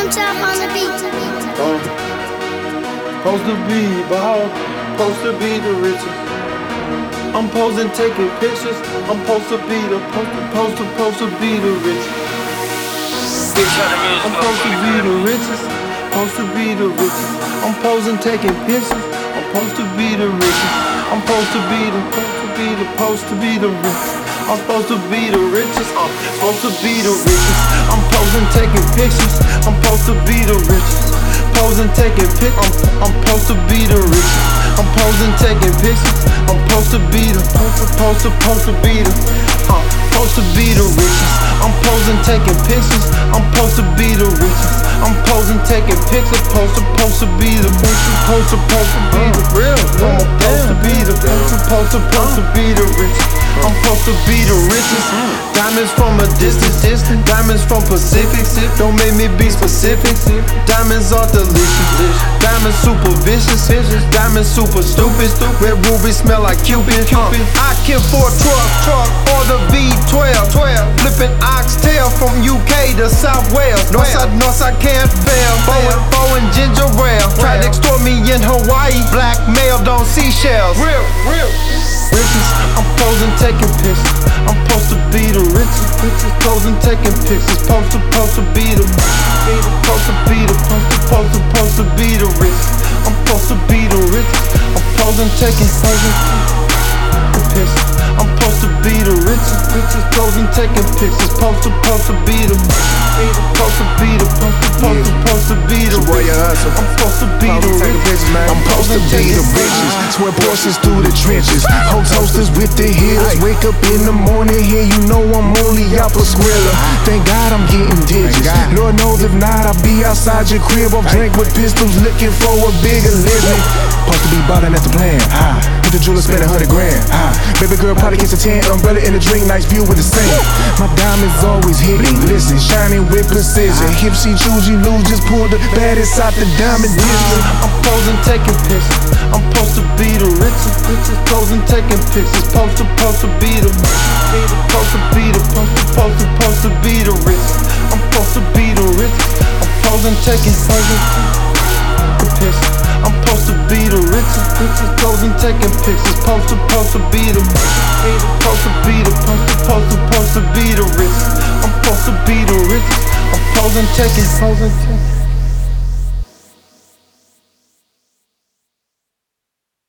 Slim Chop on the beat. Supposed to be bald, supposed to be the richest. I'm posing, taking pictures. I'm supposed to be the supposed to be the richest. I'm supposed to be the richest, supposed to be the richest. I'm posing, taking pictures. I'm supposed to be the richest. I'm supposed to be the richest. I'm supposed to be the richest. I'm supposed to be the richest. I'm posing, taking pictures. I'm supposed to be the richest. Posing, taking pics. I'm supposed to be the richest. I'm posing, taking pictures. I'm supposed to be the supposed to be the supposed to be the richest. I'm posing, taking pictures. I'm supposed to be the richest. I'm posing, taking pictures. Supposed to be the supposed to be the real. I'm supposed to be the supposed to be the richest. I'm supposed to be the richest. Diamonds from a distance. Diamonds from Pacific. Don't make me be specific. Diamonds are delicious. Diamonds super vicious. Diamonds super stupid. Red rubies smell like Cupid. I can for a truck or the V12. Flipping oxtail from UK to South Wales. Northside can't fail. Bow and ginger ale. Tried to extort me in Hawaii. Blackmailed on seashells. Real. Riches, I'm posing, taking pictures. I'm supposed to be the richest. Posing, taking pictures. Supposed to be the supposed to be the richest. I'm supposed to be the richest. I'm posing, taking pictures. I'm supposed to be the richest. Posing, taking pictures. Supposed to be the supposed to be the richest. I'm supposed to be the richest. I'm supposed to be the richest. Swear Porsches through the trenches. Whole toasters with the hills. Wake up in the morning here, you know I'm only out for Skrilla. Thank God I'm getting digits. Lord knows if not, I'll be outside your crib off drink with pistols, looking for a bigger living. Supposed to be ballin', that's the plan. With the jeweler, spend 100 grand. Baby girl probably gets a 10. Umbrella in the drink, nice view with the sand. My diamonds always hitting, glisten, shining with precision. If she choose, you lose. Just pull the baddest out the diamond district. I'm posing, taking pictures. I'm supposed to be the richest. Posing, taking pictures. Supposed to be the supposed to be the richest. I'm supposed to be the richest. I'm posing, taking pictures. I'm supposed to be the richest. Posing, taking pictures. Supposed to be the supposed to be the richest. I'm supposed to be the richest. I'm posing, taking